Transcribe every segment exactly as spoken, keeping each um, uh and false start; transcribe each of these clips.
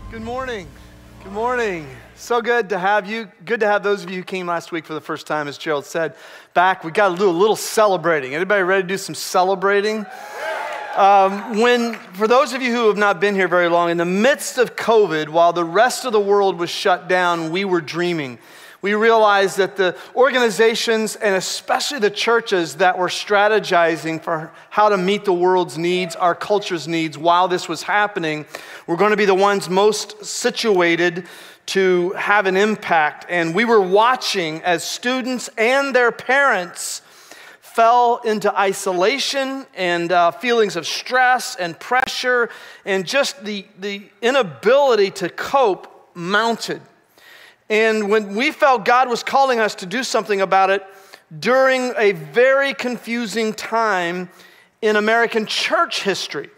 Good morning. Good morning. So good to have you. Good to have those of you who came last week for the first time, as Gerald said. Back, we got to do a little celebrating. Anybody ready to do some celebrating? Um, when, for those of you who have not been here very long, in the midst of COVID, while the rest of the world was shut down, we were dreaming. We realized that the organizations, and especially the churches that were strategizing for how to meet the world's needs, our culture's needs, while this was happening, were going to be the ones most situated to have an impact. And we were watching as students and their parents fell into isolation and uh, feelings of stress and pressure, and just the, the inability to cope mounted. And when we felt God was calling us to do something about it during a very confusing time in American church history,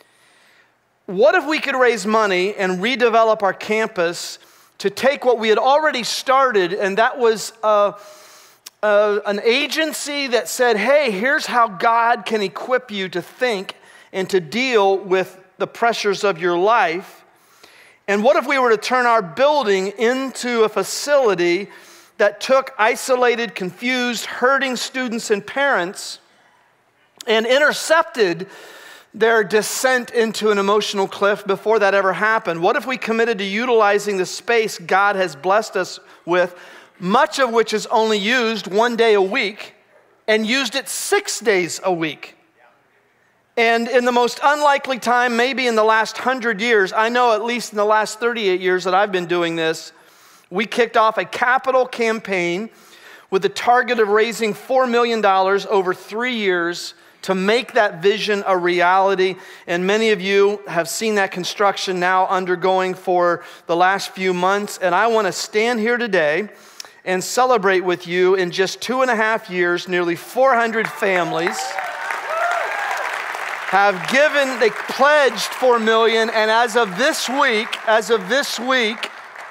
what if we could raise money and redevelop our campus to take what we had already started, and that was uh, uh, an agency that said, hey, here's how God can equip you to think and to deal with the pressures of your life. And what if we were to turn our building into a facility that took isolated, confused, hurting students and parents and intercepted their descent into an emotional cliff before that ever happened? What if we committed to utilizing the space God has blessed us with, much of which is only used one day a week, and used it six days a week? And in the most unlikely time, maybe in the last hundred years, I know at least in the last thirty-eight years that I've been doing this, we kicked off a capital campaign with the target of raising four million dollars over three years to make that vision a reality. And many of you have seen that construction now undergoing for the last few months. And I want to stand here today and celebrate with you. In just two and a half years, nearly four hundred families have given, they pledged four million dollars, and as of this week, as of this week,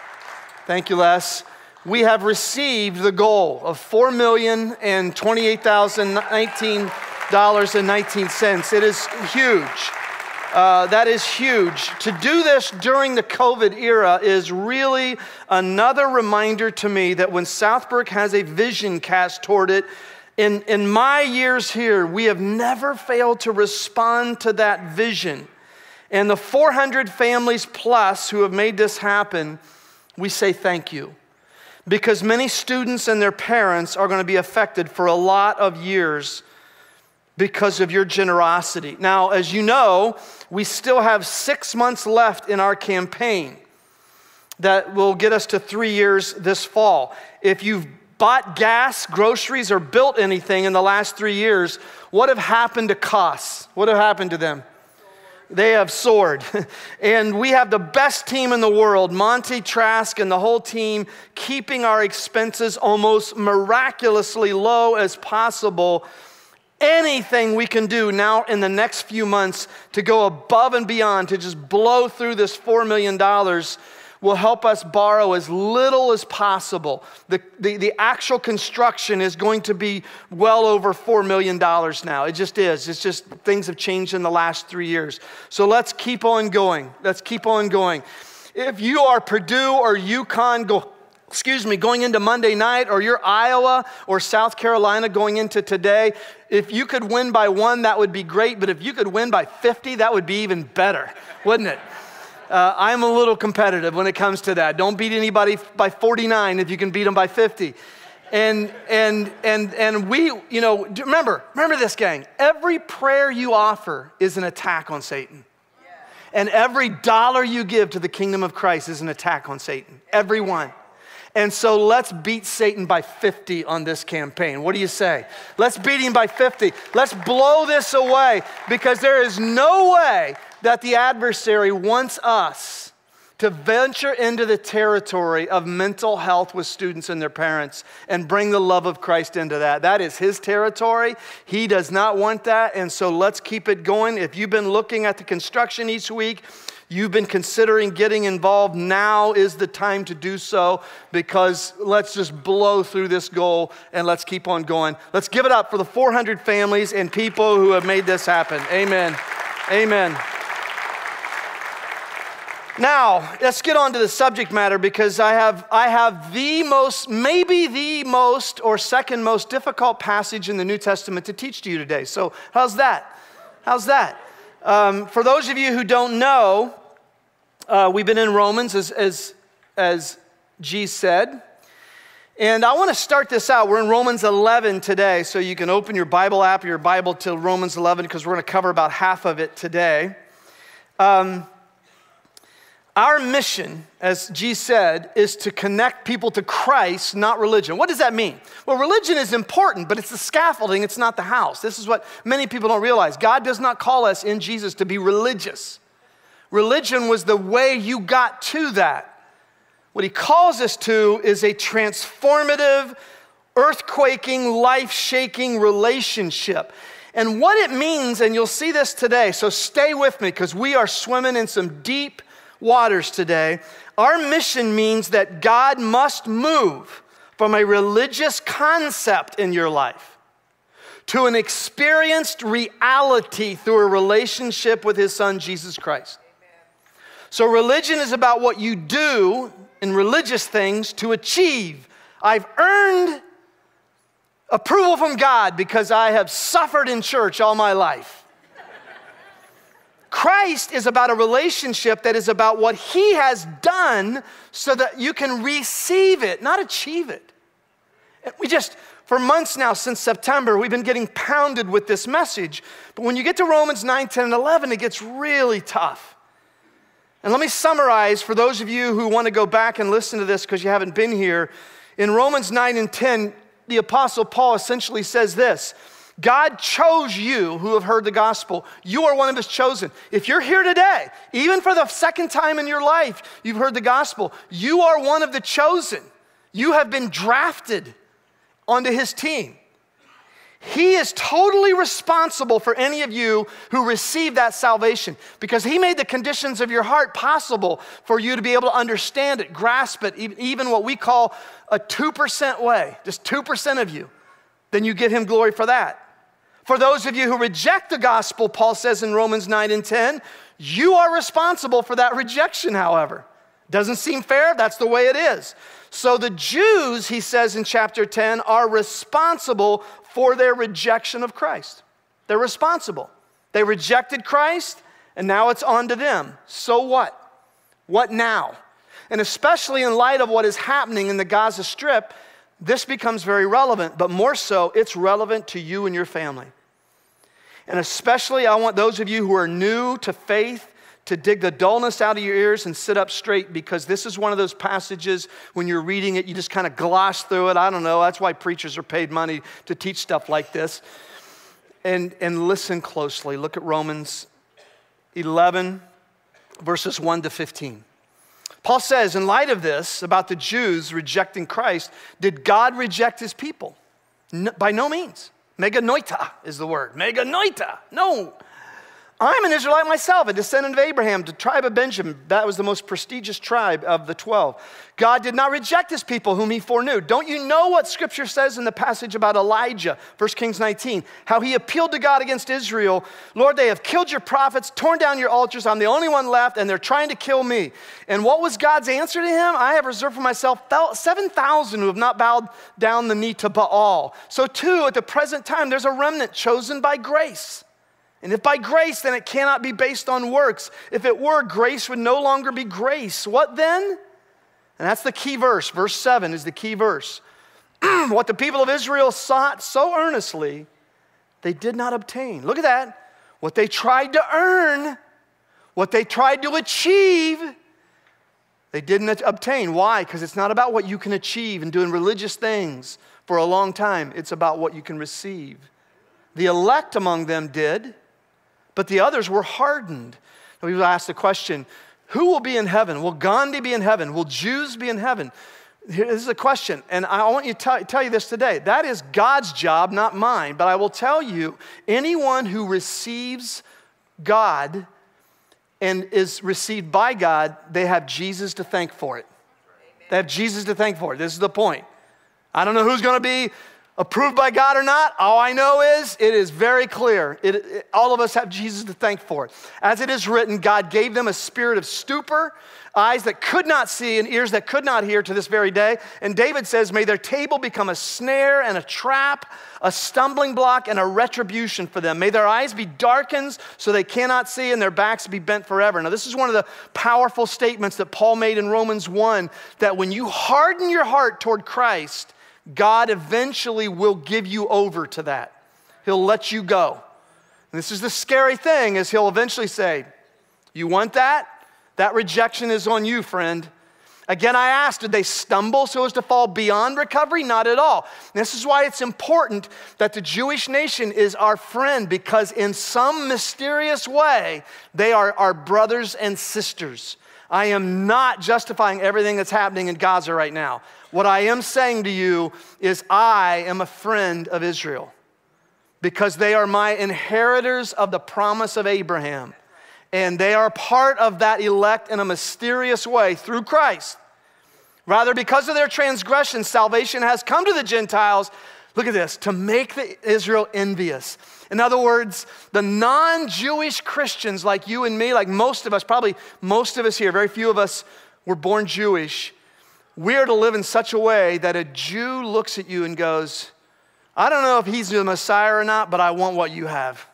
thank you, Les, we have received the goal of four million twenty-eight thousand nineteen dollars and nineteen cents. It is huge. Uh, that is huge. To do this during the COVID era is really another reminder to me that when Southbrook has a vision cast toward it, In, in my years here, we have never failed to respond to that vision. And the four hundred families plus who have made this happen, we say thank you. Because many students and their parents are going to be affected for a lot of years because of your generosity. Now, as you know, we still have six months left in our campaign that will get us to three years this fall. If you've bought gas, groceries, or built anything in the last three years, what have happened to costs? What have happened to them? They have soared. And we have the best team in the world, Monty Trask and the whole team, keeping our expenses almost miraculously low as possible. Anything we can do now in the next few months to go above and beyond, to just blow through this four million dollars, will help us borrow as little as possible. The, the, the actual construction is going to be well over four million dollars now. It just is. It's just things have changed in the last three years. So let's keep on going. Let's keep on going. If you are Purdue or UConn, go, excuse me, going into Monday night, or you're Iowa or South Carolina going into today, if you could win by one, that would be great. But if you could win by fifty, that would be even better, wouldn't it? Uh, I'm a little competitive when it comes to that. Don't beat anybody by forty-nine if you can beat them by fifty. And and and and we, you know, remember, remember this, gang. Every prayer you offer is an attack on Satan. And every dollar you give to the kingdom of Christ is an attack on Satan. Every one. And so let's beat Satan by fifty on this campaign. What do you say? Let's beat him by fifty. Let's blow this away, because there is no way that the adversary wants us to venture into the territory of mental health with students and their parents and bring the love of Christ into that. That is his territory. He does not want that, and so let's keep it going. If you've been looking at the construction each week, you've been considering getting involved, now is the time to do so, because let's just blow through this goal and let's keep on going. Let's give it up for the four hundred families and people who have made this happen. Amen. Amen. Now, let's get on to the subject matter because I have, I have the most, maybe the most or second most difficult passage in the New Testament to teach to you today. So how's that? How's that? Um, for those of you who don't know, uh, we've been in Romans as, as, as G said. And I want to start this out. We're in Romans eleven today, so you can open your Bible app or your Bible to Romans eleven because we're going to cover about half of it today. Um, Our mission, as G said, is to connect people to Christ, not religion. What does that mean? Well, religion is important, but it's the scaffolding, it's not the house. This is what many people don't realize. God does not call us in Jesus to be religious. Religion was the way you got to that. What he calls us to is a transformative, earthquaking, life-shaking relationship. And what it means, and you'll see this today, so stay with me because we are swimming in some deep waters today. Our mission means that God must move from a religious concept in your life to an experienced reality through a relationship with his son, Jesus Christ. Amen. So religion is about what you do in religious things to achieve. I've earned approval from God because I have suffered in church all my life. Christ is about a relationship that is about what he has done so that you can receive it, not achieve it. And we just, for months now, since September, we've been getting pounded with this message. But when you get to Romans nine, ten, and eleven, it gets really tough. And let me summarize for those of you who want to go back and listen to this because you haven't been here. In Romans nine and ten, the Apostle Paul essentially says this: God chose you who have heard the gospel. You are one of his chosen. If you're here today, even for the second time in your life, you've heard the gospel, you are one of the chosen. You have been drafted onto his team. He is totally responsible for any of you who receive that salvation because he made the conditions of your heart possible for you to be able to understand it, grasp it, even what we call a two percent way, just two percent of you. Then you give him glory for that. For those of you who reject the gospel, Paul says in Romans nine and ten, you are responsible for that rejection, however. Doesn't seem fair? That's the way it is. So the Jews, he says in chapter ten, are responsible for their rejection of Christ. They're responsible. They rejected Christ, and now it's on to them. So what? What now? And especially in light of what is happening in the Gaza Strip, this becomes very relevant, but more so, it's relevant to you and your family. And especially, I want those of you who are new to faith to dig the dullness out of your ears and sit up straight because this is one of those passages when you're reading it, you just kind of gloss through it. I don't know, that's why preachers are paid money to teach stuff like this. And, and listen closely. Look at Romans eleven, verses one to fifteen. Paul says, in light of this, about the Jews rejecting Christ, did God reject his people? No, by no means. Meganoita is the word. Meganoita. No. I'm an Israelite myself, a descendant of Abraham, the tribe of Benjamin. That was the most prestigious tribe of the twelve. God did not reject his people whom he foreknew. Don't you know what scripture says in the passage about Elijah, First Kings nineteen, how he appealed to God against Israel? Lord, they have killed your prophets, torn down your altars. I'm the only one left, and they're trying to kill me. And what was God's answer to him? I have reserved for myself seven thousand who have not bowed down the knee to Baal. So too, at the present time, there's a remnant chosen by grace. And if by grace, then it cannot be based on works. If it were, grace would no longer be grace. What then? And that's the key verse. Verse seven is the key verse. What the people of Israel sought so earnestly, they did not obtain. Look at that. What they tried to earn, what they tried to achieve, they didn't obtain. Why? Because it's not about what you can achieve and doing religious things for a long time. It's about what you can receive. The elect among them did, but the others were hardened. And we will ask the question, who will be in heaven? Will Gandhi be in heaven? Will Jews be in heaven? This is a question, and I want you to t- tell you this today. That is God's job, not mine. But I will tell you, anyone who receives God and is received by God, they have Jesus to thank for it. Amen. They have Jesus to thank for it. This is the point. I don't know who's going to be Approved by God or not, all I know is it is very clear. It, it, all of us have Jesus to thank for it. As it is written, God gave them a spirit of stupor, eyes that could not see and ears that could not hear to this very day. And David says, may their table become a snare and a trap, a stumbling block and a retribution for them. May their eyes be darkened so they cannot see and their backs be bent forever. Now, this is one of the powerful statements that Paul made in Romans one, that when you harden your heart toward Christ, God eventually will give you over to that. He'll let you go. And this is the scary thing, is he'll eventually say, you want that? That rejection is on you, friend. Again, I asked, did they stumble so as to fall beyond recovery? Not at all. This is why it's important that the Jewish nation is our friend, because in some mysterious way, they are our brothers and sisters. I am not justifying everything that's happening in Gaza right now. What I am saying to you is I am a friend of Israel because they are my inheritors of the promise of Abraham. And they are part of that elect in a mysterious way through Christ. Rather, because of their transgression, salvation has come to the Gentiles, look at this, to make the Israel envious. In other words, the non-Jewish Christians like you and me, like most of us, probably most of us here, very few of us were born Jewish, we are to live in such a way that a Jew looks at you and goes, I don't know if he's the Messiah or not, but I want what you have.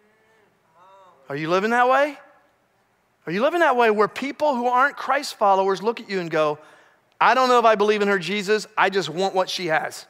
Are you living that way? Are you living that way where people who aren't Christ followers look at you and go, I don't know if I believe in her Jesus, I just want what she has.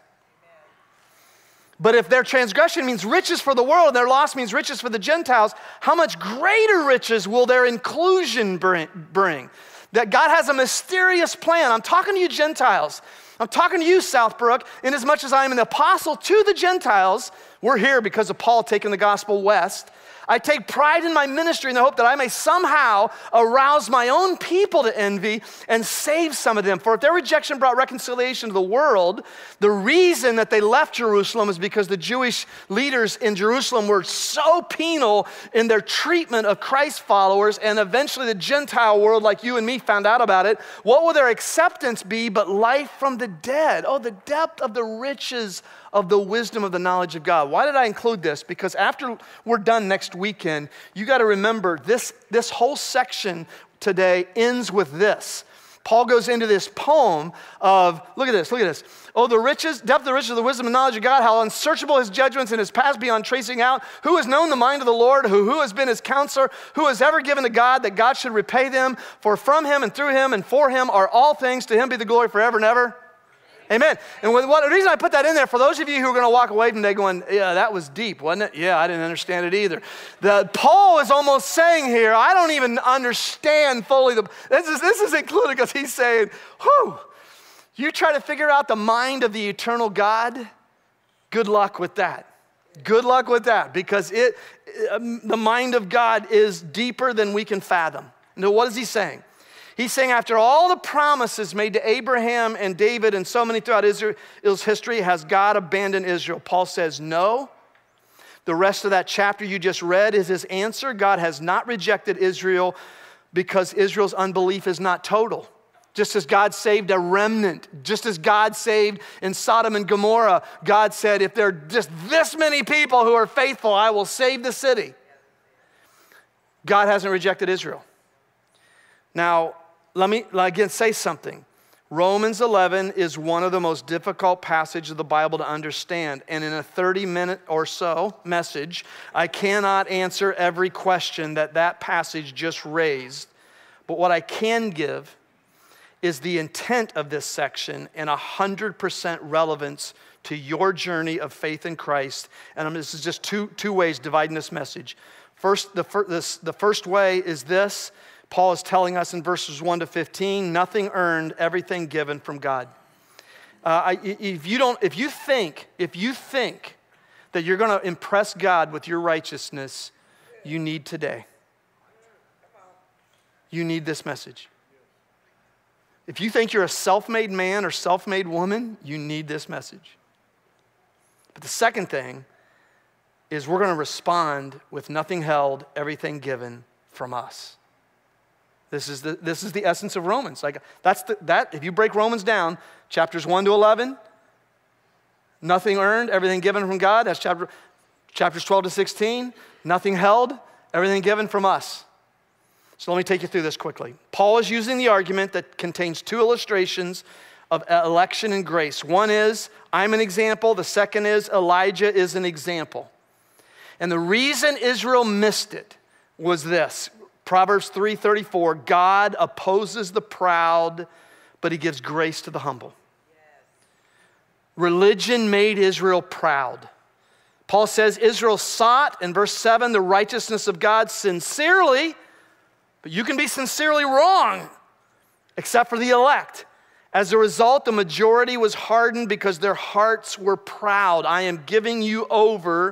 But if their transgression means riches for the world and their loss means riches for the Gentiles, how much greater riches will their inclusion bring? That God has a mysterious plan. I'm talking to you Gentiles. I'm talking to you, Southbrook, in as much as I am an apostle to the Gentiles. We're here because of Paul taking the gospel west. I take pride in my ministry in the hope that I may somehow arouse my own people to envy and save some of them. For if their rejection brought reconciliation to the world, the reason that they left Jerusalem is because the Jewish leaders in Jerusalem were so penal in their treatment of Christ followers, and eventually the Gentile world, like you and me, found out about it. What will their acceptance be but life from the dead? Oh, the depth of the riches of the wisdom of the knowledge of God. Why did I include this? Because after we're done next weekend, you got to remember this, this whole section today ends with this. Paul goes into this poem of, look at this, look at this. Oh, the riches, depth of the riches of the wisdom and knowledge of God, how unsearchable his judgments and his paths beyond tracing out. Who has known the mind of the Lord? Who, who has been his counselor? Who has ever given to God that God should repay them? For from him and through him and for him are all things. To him be the glory forever and ever. Amen. And what, what, the reason I put that in there, for those of you who are going to walk away from today going, yeah, that was deep, wasn't it? Yeah, I didn't understand it either. The, Paul is almost saying here, I don't even understand fully. The, this, is, this is included because he's saying, whew, you try to figure out the mind of the eternal God, good luck with that. Good luck with that, because it, it the mind of God is deeper than we can fathom. Now, what is he saying? He's saying after all the promises made to Abraham and David and so many throughout Israel's history, has God abandoned Israel? Paul says no. The rest of that chapter you just read is his answer. God has not rejected Israel because Israel's unbelief is not total. Just as God saved a remnant, just as God saved in Sodom and Gomorrah, God said, if there are just this many people who are faithful, I will save the city. God hasn't rejected Israel. Now, let me again say something. Romans eleven is one of the most difficult passages of the Bible to understand. And in a thirty minute or so message, I cannot answer every question that that passage just raised. But what I can give is the intent of this section and one hundred percent relevance to your journey of faith in Christ. And this is just two, two ways dividing this message. First, the, fir- this, the first way is this. Paul is telling us in verses one to fifteen, nothing earned, everything given from God. Uh, I, if you don't, if you think, if you think that you're going to impress God with your righteousness, you need today. You need this message. If you think you're a self-made man or self-made woman, you need this message. But the second thing is we're going to respond with nothing held, everything given from us. This is the, this is the essence of Romans. Like that's the, that. If you break Romans down, chapters one to eleven, Nothing earned, everything given from God. That's chapter, chapters twelve to sixteen. Nothing held, everything given from us. So let me take you through this quickly. Paul is using the argument that contains two illustrations of election and grace. One is, I'm an example. The second is, Elijah is an example. And the reason Israel missed it was this. Proverbs three thirty-four, God opposes the proud, but he gives grace to the humble. Religion made Israel proud. Paul says Israel sought, in verse seven, the righteousness of God sincerely, but you can be sincerely wrong, except for the elect. As a result, the majority was hardened because their hearts were proud. I am giving you over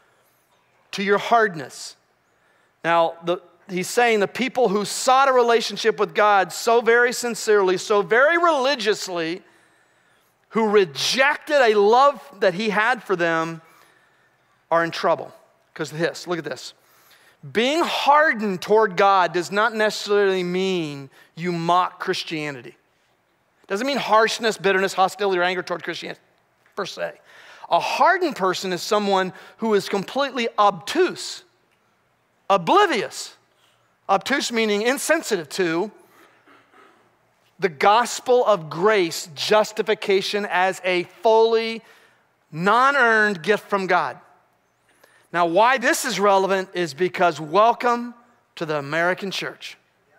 to your hardness. Now, the, he's saying the people who sought a relationship with God so very sincerely, so very religiously, who rejected a love that he had for them, are in trouble because of this. Look at this. Being hardened toward God does not necessarily mean you mock Christianity. Doesn't mean harshness, bitterness, hostility, or anger toward Christianity, per se. A hardened person is someone who is completely obtuse, oblivious. Obtuse meaning insensitive to the gospel of grace, justification as a fully non-earned gift from God. Now, why this is relevant is because welcome to the American church.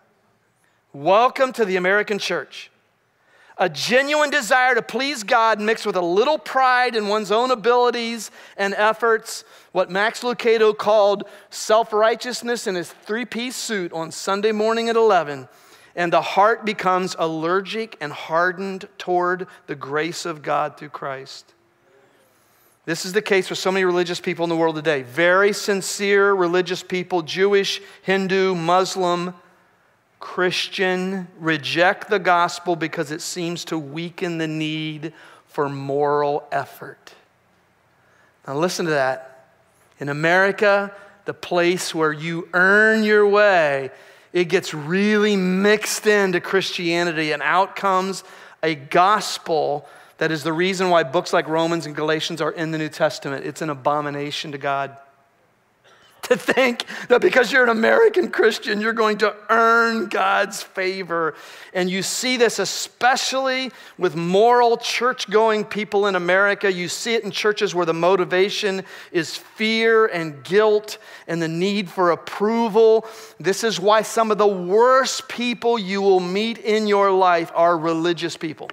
Welcome to the American church. A genuine desire to please God mixed with a little pride in one's own abilities and efforts, what Max Lucado called self-righteousness in his three-piece suit on Sunday morning at eleven, and the heart becomes allergic and hardened toward the grace of God through Christ. This is the case with so many religious people in the world today. Very sincere religious people, Jewish, Hindu, Muslim, Christian, reject the gospel because it seems to weaken the need for moral effort. Now listen to that. In America, the place where you earn your way, it gets really mixed into Christianity, and out comes a gospel that is the reason why books like Romans and Galatians are in the New Testament. It's an abomination to God. To think that because you're an American Christian, you're going to earn God's favor. And you see this especially with moral church-going people in America. You see it in churches where the motivation is fear and guilt and the need for approval. This is why some of the worst people you will meet in your life are religious people.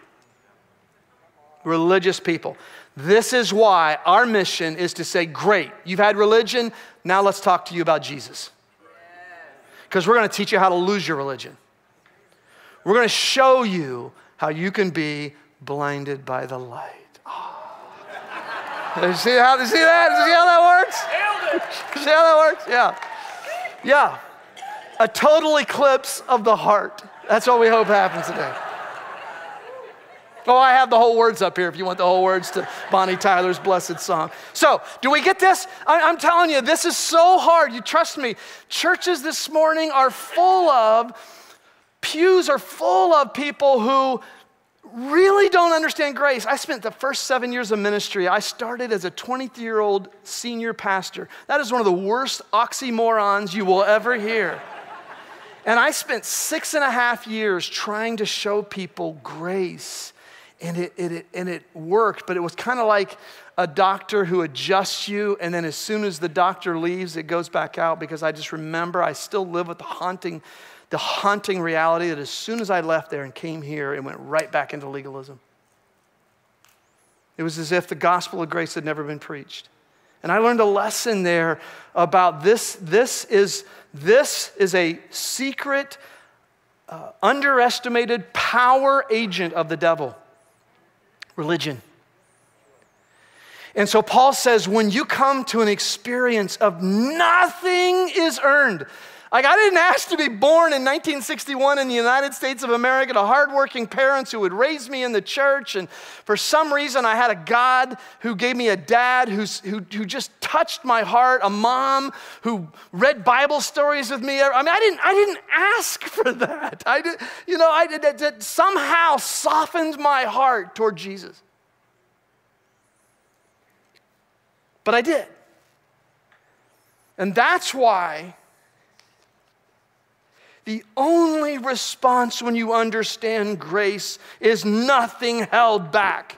Religious people. This is why our mission is to say, great, you've had religion, now let's talk to you about Jesus. Because we're going to teach you how to lose your religion. We're going to show you how you can be blinded by the light. Oh. You see how, you see that? You see how that works? You see how that works? Yeah. Yeah. A total eclipse of the heart. That's what we hope happens today. Oh, I have the whole words up here if you want the whole words to Bonnie Tyler's Blessed Song. So, do we get this? I, I'm telling you, this is so hard. You trust me. Churches this morning are full of, pews are full of people who really don't understand grace. I spent the first seven years of ministry. I started as a twenty-three-year-old senior pastor. That is one of the worst oxymorons you will ever hear. And I spent six and a half years trying to show people grace. And it, it, and it worked, but it was kind of like a doctor who adjusts you, and then as soon as the doctor leaves, it goes back out, because I just remember I still live with the haunting, the haunting reality that as soon as I left there and came here, it went right back into legalism. It was as if the gospel of grace had never been preached. And I learned a lesson there about this. This is, this is a secret, uh, underestimated power agent of the devil. Religion. And so Paul says, when you come to an experience of nothing is earned. Like, I didn't ask to be born in nineteen sixty-one in the United States of America to hardworking parents who would raise me in the church. And for some reason, I had a God who gave me a dad who's, who, who just touched my heart, a mom who read Bible stories with me. I mean, I didn't, I didn't ask for that. I did, you know, I did, that somehow softened my heart toward Jesus. but I did. And that's why the only response when you understand grace is nothing held back.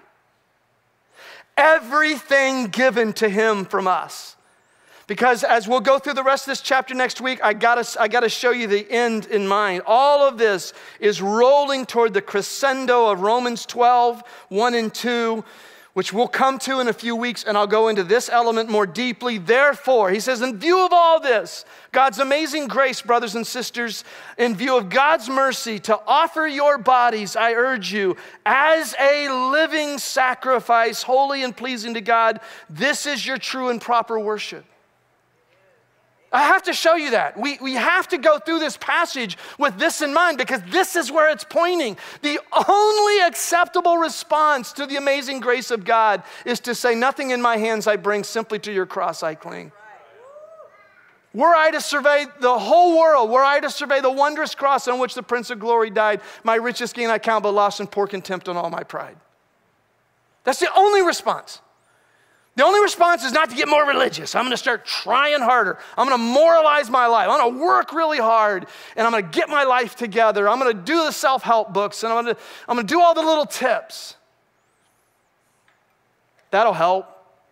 Everything given to him from us. Because as we'll go through the rest of this chapter next week, I gotta, I gotta show you the end in mind. All of this is rolling toward the crescendo of Romans twelve, one and two, which we'll come to in a few weeks, and I'll go into this element more deeply. Therefore, he says, in view of all this, God's amazing grace, brothers and sisters, in view of God's mercy, to offer your bodies, I urge you, as a living sacrifice, holy and pleasing to God, this is your true and proper worship. I have to show you that. We, we have to go through this passage with this in mind because this is where it's pointing. The only acceptable response to the amazing grace of God is to say, nothing in my hands I bring, simply to your cross I cling. Were I to survey the whole world, were I to survey the wondrous cross on which the Prince of Glory died, my richest gain I count but loss and poor contempt on all my pride. That's the only response. The only response is not to get more religious. I'm going to start trying harder. I'm going to moralize my life. I'm going to work really hard, and I'm going to get my life together. I'm going to do the self-help books, and I'm going to, I'm going to do all the little tips. That'll help.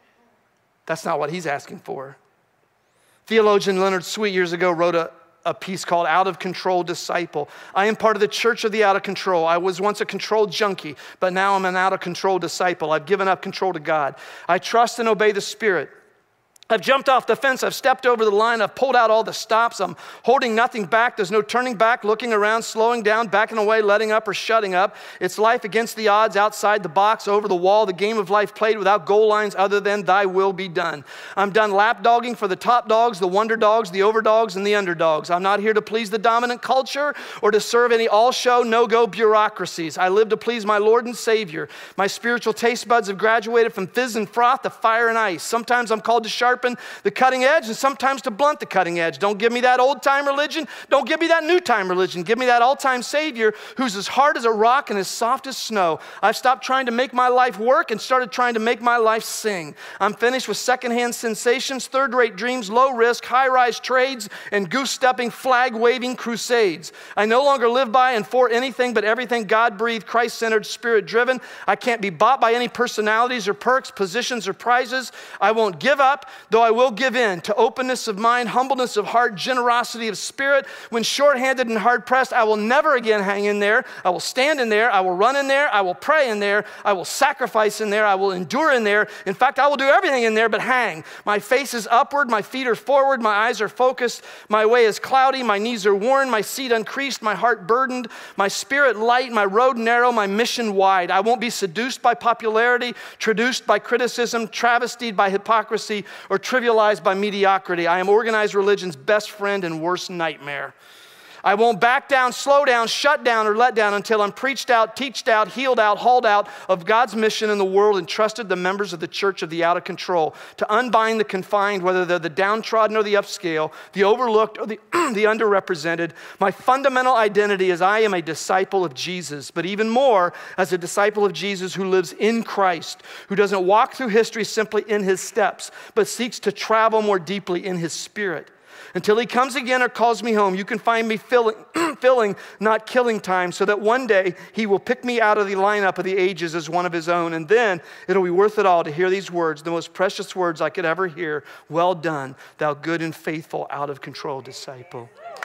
That's not what he's asking for. Theologian Leonard Sweet years ago wrote a, a piece called Out of Control Disciple. I am part of the church of the out of control. I was once a control junkie, but now I'm an out of control disciple. I've given up control to God. I trust and obey the Spirit. I've jumped off the fence. I've stepped over the line. I've pulled out all the stops. I'm holding nothing back. There's no turning back, looking around, slowing down, backing away, letting up, or shutting up. It's life against the odds, outside the box, over the wall, the game of life played without goal lines other than thy will be done. I'm done lapdogging for the top dogs, the wonder dogs, the overdogs, and the underdogs. I'm not here to please the dominant culture or to serve any all-show, no-go bureaucracies. I live to please my Lord and Savior. My spiritual taste buds have graduated from fizz and froth to fire and ice. Sometimes I'm called to sharpen the cutting edge and sometimes to blunt the cutting edge. Don't give me that old-time religion. Don't give me that new-time religion. Give me that all-time Savior who's as hard as a rock and as soft as snow. I've stopped trying to make my life work and started trying to make my life sing. I'm finished with secondhand sensations, third-rate dreams, low-risk, high-rise trades, and goose-stepping, flag-waving crusades. I no longer live by and for anything but everything God-breathed, Christ-centered, Spirit-driven. I can't be bought by any personalities or perks, positions or prizes. I won't give up, though I will give in to openness of mind, humbleness of heart, generosity of spirit. When short-handed and hard-pressed, I will never again hang in there. I will stand in there. I will run in there. I will pray in there. I will sacrifice in there. I will endure in there. In fact, I will do everything in there but hang. My face is upward. My feet are forward. My eyes are focused. My way is cloudy. My knees are worn. My seat uncreased. My heart burdened. My spirit light. My road narrow. My mission wide. I won't be seduced by popularity, traduced by criticism, travestied by hypocrisy, or trivialized by mediocrity. I am organized religion's best friend and worst nightmare. I won't back down, slow down, shut down, or let down until I'm preached out, teached out, healed out, hauled out of God's mission in the world and trusted the members of the church of the out of control to unbind the confined, whether they're the downtrodden or the upscale, the overlooked or the, the underrepresented. My fundamental identity is I am a disciple of Jesus, but even more as a disciple of Jesus who lives in Christ, who doesn't walk through history simply in his steps, but seeks to travel more deeply in his spirit. Until he comes again or calls me home, you can find me filling, filling, not killing time, so that one day he will pick me out of the lineup of the ages as one of his own. And then it'll be worth it all to hear these words, the most precious words I could ever hear. Well done, thou good and faithful, out of control disciple.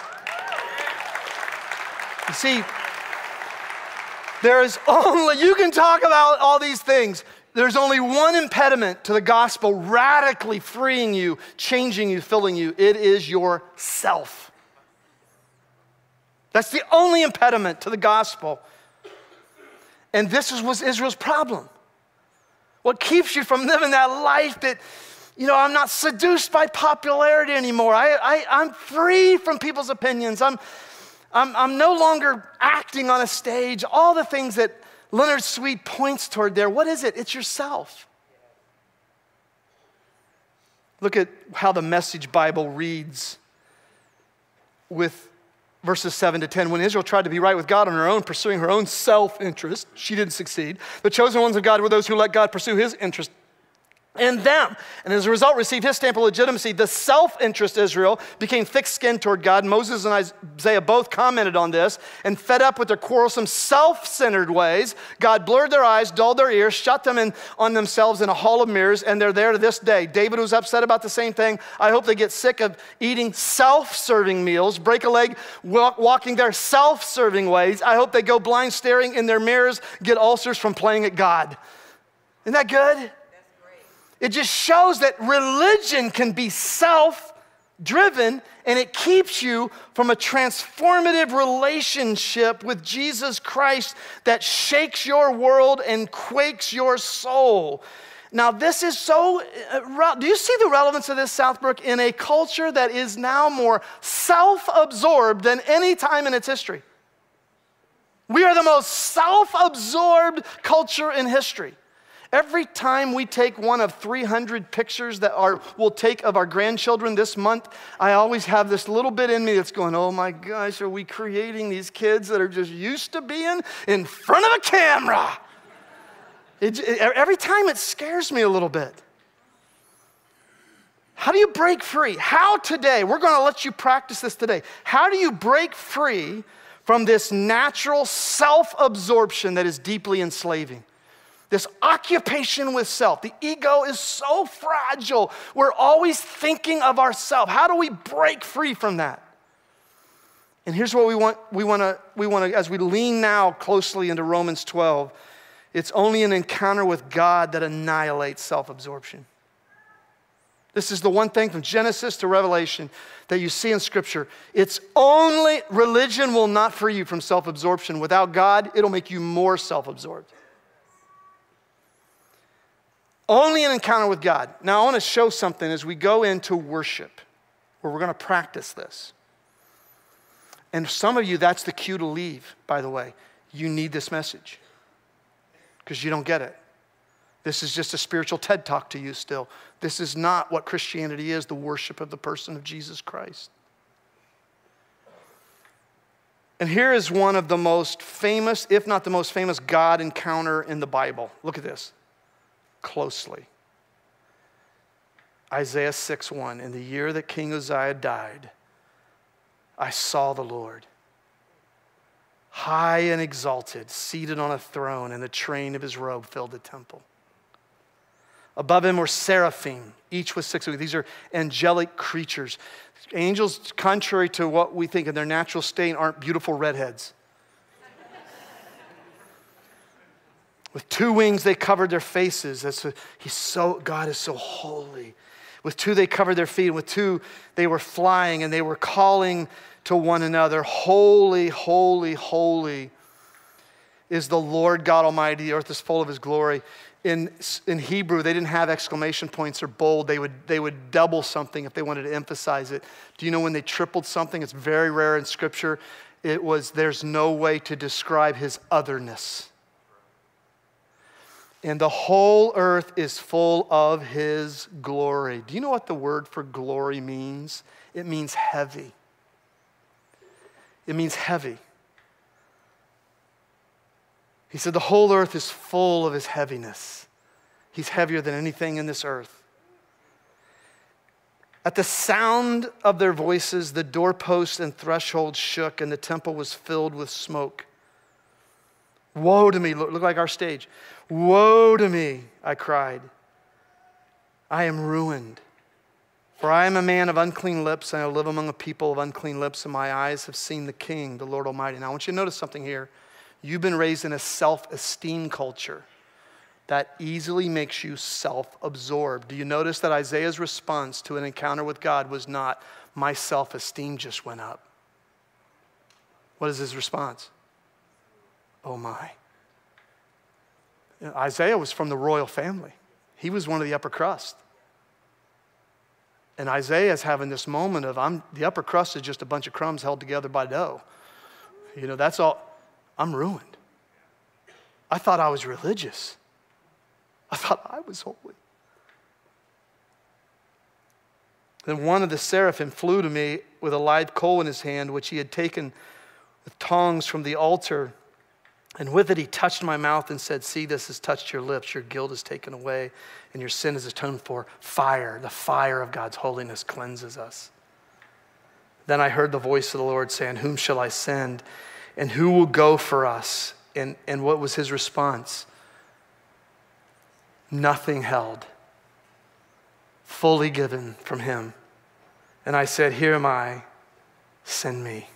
You see, there is only, you can talk about all these things. There's only one impediment to the gospel radically freeing you, changing you, filling you. It is yourself. That's the only impediment to the gospel. And this was Israel's problem. What keeps you from living that life that, you know, I'm not seduced by popularity anymore. I, I, I'm free from people's opinions. I'm, I'm, I'm no longer acting on a stage. All the things that Leonard Sweet points toward there. What is it? It's yourself. Look at how the Message Bible reads with verses seven to ten. When Israel tried to be right with God on her own, pursuing her own self-interest, she didn't succeed. The chosen ones of God were those who let God pursue his interest in them. And as a result, received his stamp of legitimacy. The self-interest Israel became thick-skinned toward God. Moses and Isaiah both commented on this. And fed up with their quarrelsome, self-centered ways, God blurred their eyes, dulled their ears, shut them in on themselves in a hall of mirrors, and they're there to this day. David was upset about the same thing. I hope they get sick of eating self-serving meals, break a leg walk, walking their self-serving ways. I hope they go blind staring in their mirrors, get ulcers from playing at God. Isn't that good? It just shows that religion can be self-driven, and it keeps you from a transformative relationship with Jesus Christ that shakes your world and quakes your soul. Now, this is so, uh, do you see the relevance of this, Southbrook, in a culture that is now more self-absorbed than any time in its history? We are the most self-absorbed culture in history. Every time we take one of three hundred pictures that are, we'll take of our grandchildren this month, I always have this little bit in me that's going, oh my gosh, are we creating these kids that are just used to being in front of a camera? It, it, every time it scares me a little bit. How do you break free? How today, we're going to let you practice this today. How do you break free from this natural self-absorption that is deeply enslaving? This occupation with self. The ego is so fragile. We're always thinking of ourselves. How do we break free from that? And here's what we want, we want to, we want to, as we lean now closely into Romans twelve, it's only an encounter with God that annihilates self-absorption. This is the one thing from Genesis to Revelation that you see in Scripture. It's only, religion will not free you from self-absorption. Without God, it'll make you more self-absorbed. Only an encounter with God. Now, I want to show something as we go into worship, where we're going to practice this. And some of you, that's the cue to leave, by the way. You need this message because you don't get it. This is just a spiritual TED Talk to you still. This is not what Christianity is, the worship of the person of Jesus Christ. And here is one of the most famous, if not the most famous, God encounter in the Bible. Look at this. Closely. Isaiah six one, in the year that King Uzziah died, I saw the Lord, high and exalted, seated on a throne, and the train of his robe filled the temple. Above him were seraphim, each with six wings. These are angelic creatures. Angels, contrary to what we think in their natural state, aren't beautiful redheads. With two wings, they covered their faces. That's a, he's so, God is so holy. With two, they covered their feet. And with two, they were flying and they were calling to one another, holy, holy, holy is the Lord God Almighty. The earth is full of his glory. In, in Hebrew, they didn't have exclamation points or bold. They would, they would double something if they wanted to emphasize it. Do you know when they tripled something? It's very rare in Scripture. It was, there's no way to describe his otherness. And the whole earth is full of his glory. Do you know what the word for glory means? It means heavy. It means heavy. He said the whole earth is full of his heaviness. He's heavier than anything in this earth. At the sound of their voices, the doorposts and thresholds shook, and the temple was filled with smoke. Woe to me, look, look like our stage. Woe to me, I cried. I am ruined. For I am a man of unclean lips, and I live among a people of unclean lips, and my eyes have seen the King, the Lord Almighty. Now I want you to notice something here. You've been raised in a self-esteem culture that easily makes you self-absorbed. Do you notice that Isaiah's response to an encounter with God was not, my self-esteem just went up? What is his response? Oh my. You know, Isaiah was from the royal family. He was one of the upper crust. And Isaiah is having this moment of, I'm the upper crust is just a bunch of crumbs held together by dough. You know, that's all. I'm ruined. I thought I was religious. I thought I was holy. Then one of the seraphim flew to me with a live coal in his hand, which he had taken with tongs from the altar. And with it, he touched my mouth and said, see, this has touched your lips. Your guilt is taken away and your sin is atoned for. Fire, the fire of God's holiness cleanses us. Then I heard the voice of the Lord saying, whom shall I send? And who will go for us? And, and what was his response? Nothing held, fully given from him. And I said, here am I, send me.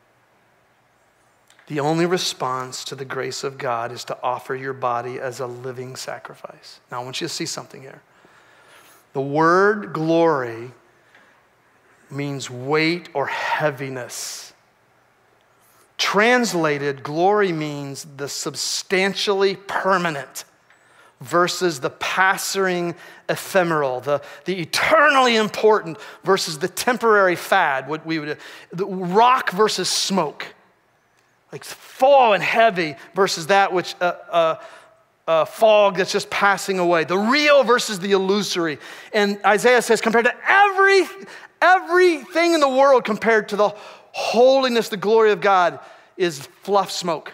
The only response to the grace of God is to offer your body as a living sacrifice. Now, I want you to see something here. The word glory means weight or heaviness. Translated, glory means the substantially permanent versus the passing ephemeral, the, the eternally important versus the temporary fad, what we would, the rock versus smoke. Like full and heavy versus that which uh, uh, uh, fog that's just passing away. The real versus the illusory. And Isaiah says, compared to every everything in the world, compared to the holiness, the glory of God, is fluff smoke.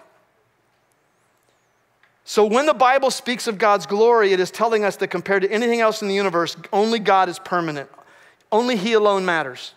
So when the Bible speaks of God's glory, it is telling us that compared to anything else in the universe, only God is permanent. Only He alone matters.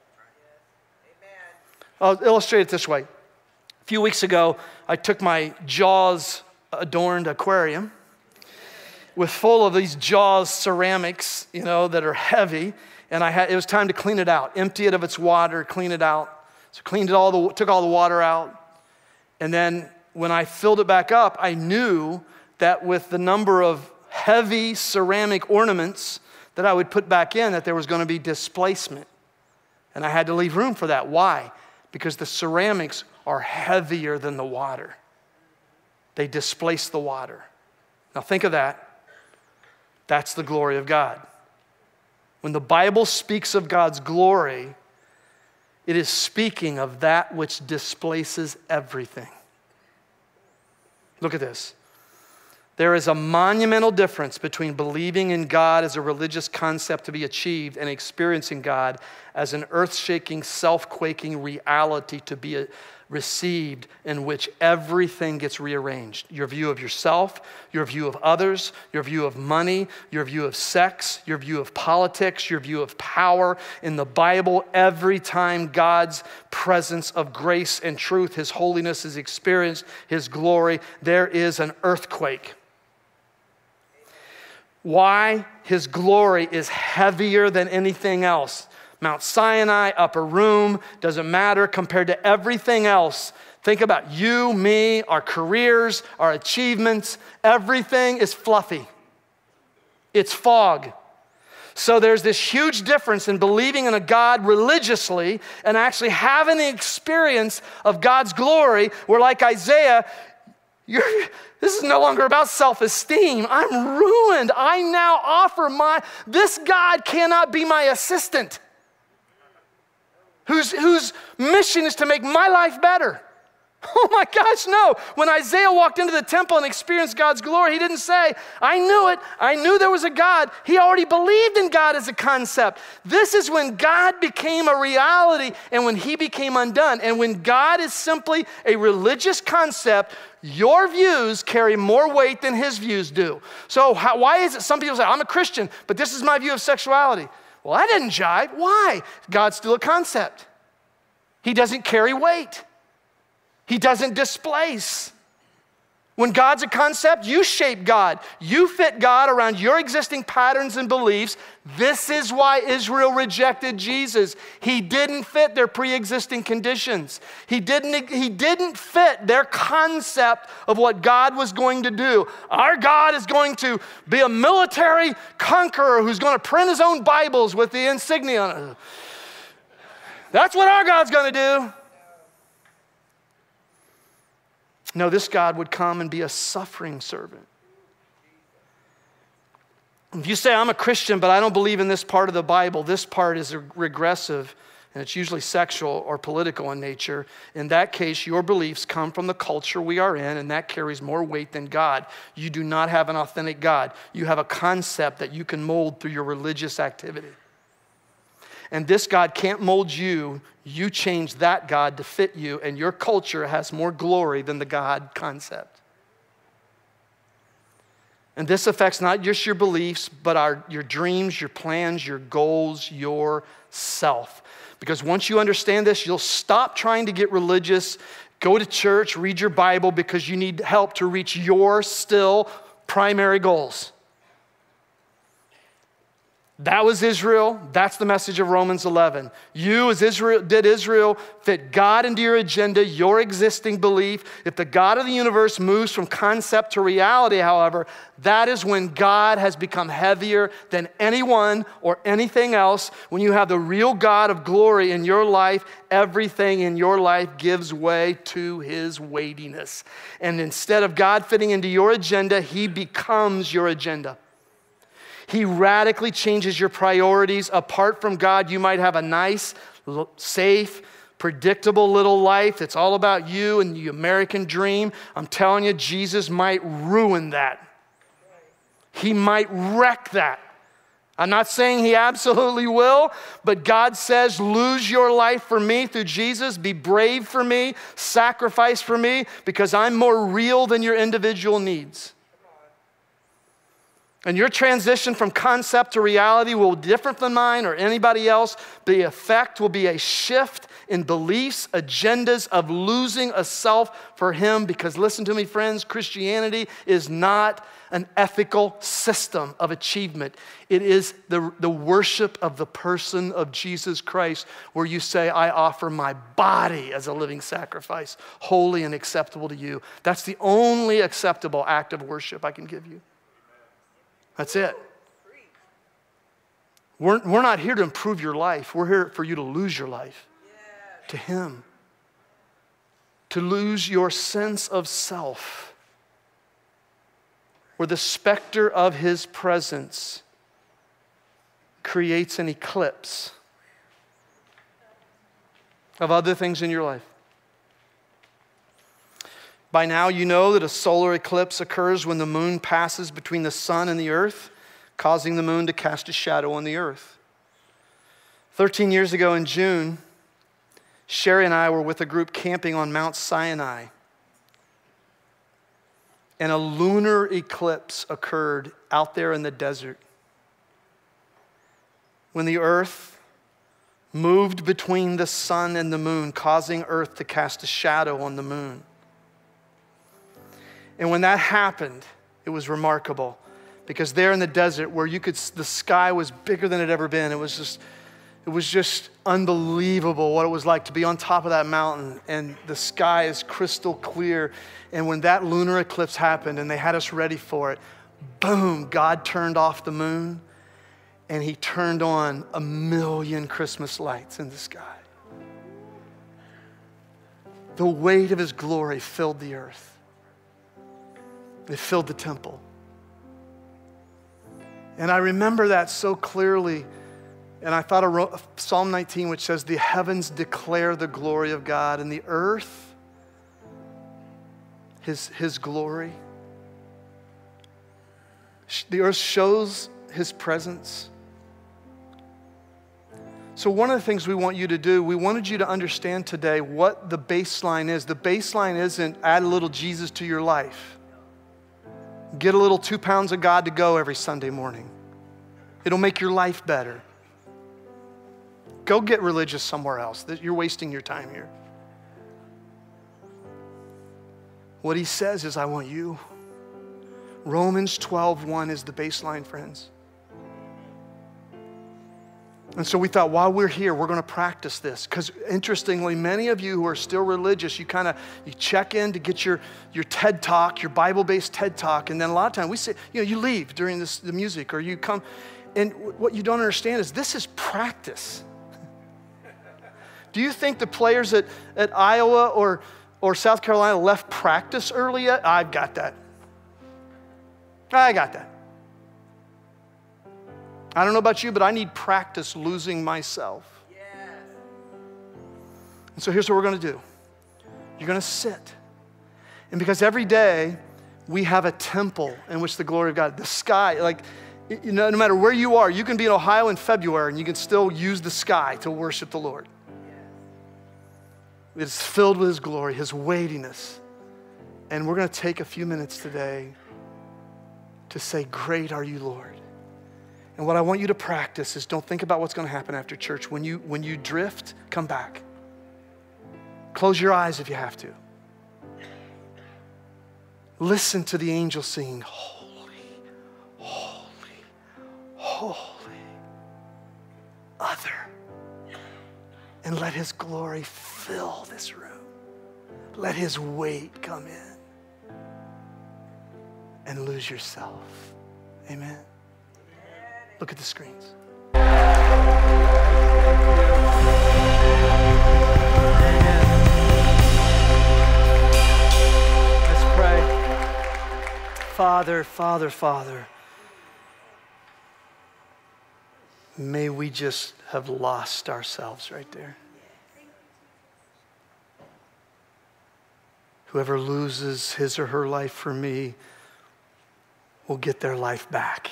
I'll illustrate it this way. A few weeks ago, I took my Jaws adorned aquarium with full of these Jaws ceramics, you know, that are heavy, and I had it was time to clean it out, empty it of its water, clean it out. So cleaned it all, the, took all the water out, and then when I filled it back up, I knew that with the number of heavy ceramic ornaments that I would put back in, that there was going to be displacement, and I had to leave room for that. Why? Because the ceramics are heavier than the water. They displace the water. Now think of that. That's the glory of God. When the Bible speaks of God's glory, it is speaking of that which displaces everything. Look at this. There is a monumental difference between believing in God as a religious concept to be achieved and experiencing God as an earth-shaking, self-quaking reality to be received, in which everything gets rearranged. Your view of yourself, your view of others, your view of money, your view of sex, your view of politics, your view of power. In the Bible, every time God's presence of grace and truth, His holiness is experienced, His glory, there is an earthquake. Why? His glory is heavier than anything else. Mount Sinai, upper room, doesn't matter compared to everything else. Think about you, me, our careers, our achievements. Everything is fluffy. It's fog. So there's this huge difference in believing in a God religiously and actually having the experience of God's glory, where like Isaiah, you're, this is no longer about self-esteem. I'm ruined. I now offer my, this God cannot be my assistant. Whose, whose mission is to make my life better. Oh my gosh, no. When Isaiah walked into the temple and experienced God's glory, he didn't say, I knew it. I knew there was a God. He already believed in God as a concept. This is when God became a reality and when He became undone. And when God is simply a religious concept, your views carry more weight than His views do. So how, why is it some people say, I'm a Christian, but this is my view of sexuality? Well, that didn't jive. Why? God's still a concept. He doesn't carry weight. He doesn't displace. When God's a concept, you shape God. You fit God around your existing patterns and beliefs. This is why Israel rejected Jesus. He didn't fit their pre-existing conditions. He didn't, he didn't fit their concept of what God was going to do. Our God is going to be a military conqueror who's going to print his own Bibles with the insignia on it. That's what our God's going to do. No, this God would come and be a suffering servant. If you say, I'm a Christian, but I don't believe in this part of the Bible, this part is regressive, and it's usually sexual or political in nature, in that case, your beliefs come from the culture we are in, and that carries more weight than God. You do not have an authentic God. You have a concept that you can mold through your religious activity. And this God can't mold you. You change that God to fit you, and your culture has more glory than the God concept. And this affects not just your beliefs, but our, your dreams, your plans, your goals, yourself. Because once you understand this, you'll stop trying to get religious, go to church, read your Bible, because you need help to reach your still primary goals. That was Israel. That's the message of Romans eleven. You, as Israel, did Israel, fit God into your agenda, your existing belief. If the God of the universe moves from concept to reality, however, that is when God has become heavier than anyone or anything else. When you have the real God of glory in your life, everything in your life gives way to his weightiness. And instead of God fitting into your agenda, he becomes your agenda. He radically changes your priorities. Apart from God, you might have a nice, safe, predictable little life. It's all about you and the American dream. I'm telling you, Jesus might ruin that. He might wreck that. I'm not saying he absolutely will, but God says, lose your life for me through Jesus. Be brave for me, sacrifice for me, because I'm more real than your individual needs. And your transition from concept to reality will be different than mine or anybody else. The effect will be a shift in beliefs, agendas of losing a self for him. Because listen to me, friends, Christianity is not an ethical system of achievement. It is the, the worship of the person of Jesus Christ, where you say, I offer my body as a living sacrifice, holy and acceptable to you. That's the only acceptable act of worship I can give you. That's it. We're, we're not here to improve your life. We're here for you to lose your life to him. To lose your sense of self, where the specter of his presence creates an eclipse of other things in your life. By now, you know that a solar eclipse occurs when the moon passes between the sun and the earth, causing the moon to cast a shadow on the earth. Thirteen years ago in June, Sherry and I were with a group camping on Mount Sinai, and a lunar eclipse occurred out there in the desert. When the earth moved between the sun and the moon, causing earth to cast a shadow on the moon. And when that happened, it was remarkable, because there in the desert where you could, the sky was bigger than it had ever been. It was just, it was just unbelievable what it was like to be on top of that mountain, and the sky is crystal clear. And when that lunar eclipse happened and they had us ready for it, boom, God turned off the moon and he turned on a million Christmas lights in the sky. The weight of his glory filled the earth. It filled the temple. And I remember that so clearly. And I thought of Psalm nineteen, which says, the heavens declare the glory of God, and the earth, his, his glory. The earth shows his presence. So one of the things we want you to do, we wanted you to understand today what the baseline is. The baseline isn't add a little Jesus to your life. Get a little two pounds of God to go every Sunday morning. It'll make your life better. Go get religious somewhere else. You're wasting your time here. What he says is, I want you. Romans twelve one is the baseline, friends. And so we thought, while we're here, we're going to practice this. Because interestingly, many of you who are still religious, you kind of, you check in to get your, your TED Talk, your Bible-based TED Talk. And then a lot of times we say, you know, you leave during this, the music, or you come. And what you don't understand is this is practice. Do you think the players at, at Iowa or, or South Carolina left practice early yet? I've got that. I got that. I don't know about you, but I need practice losing myself. Yes. And so here's what we're going to do. You're going to sit. And because every day we have a temple in which the glory of God, the sky, like You know, no matter where you are, you can be in Ohio in February and you can still use the sky to worship the Lord. It's filled with his glory, his weightiness. And we're going to take a few minutes today to say, great are you, Lord. And what I want you to practice is don't think about what's going to happen after church. When you, when you drift, come back. Close your eyes if you have to. Listen to the angels singing, holy, holy, holy, other. And let his glory fill this room. Let his weight come in. And lose yourself. Amen. Look at the screens. Let's pray. Father, Father, Father, may we just have lost ourselves right there. Whoever loses his or her life for me will get their life back.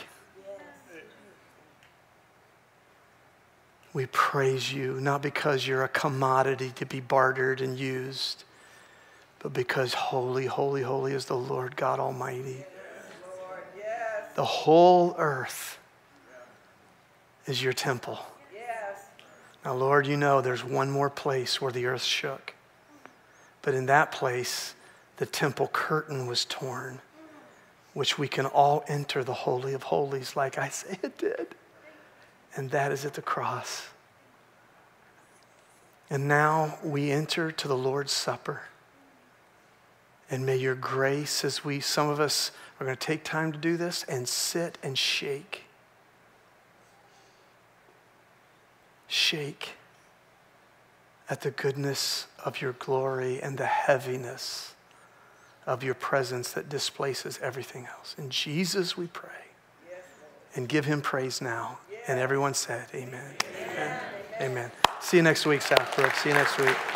We praise you, not because you're a commodity to be bartered and used, but because holy, holy, holy is the Lord God Almighty. Yes, Lord. Yes. The whole earth is your temple. Yes. Now, Lord, you know there's one more place where the earth shook. But in that place, the temple curtain was torn, which we can all enter the Holy of Holies like Isaiah did. And that is at the cross. And now we enter to the Lord's Supper. And may your grace, as we, some of us are going to take time to do this, and sit and shake. Shake at the goodness of your glory and the heaviness of your presence that displaces everything else. In Jesus we pray. And give him praise now. And everyone said, amen. Amen. Amen. Amen. See you next week, Southbrook. See you next week.